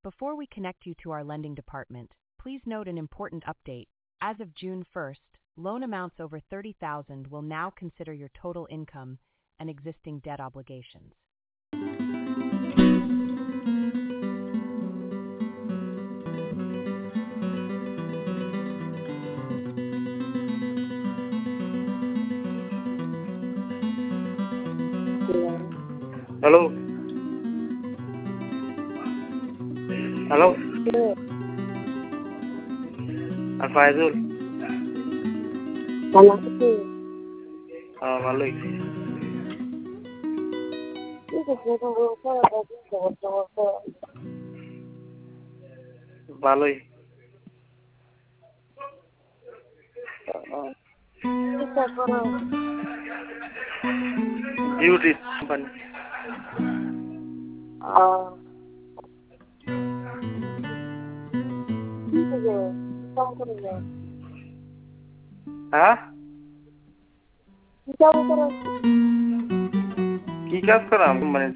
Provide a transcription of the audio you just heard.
Before we connect you to our lending department, please note an important update. As of June 1st, loan amounts over $30,000 will now consider your total income and existing debt obligations. Hello. Hello. Faizul. ভালোই। ভালোই। Duty company. হ্যাঁ কি কাজ করাম মানে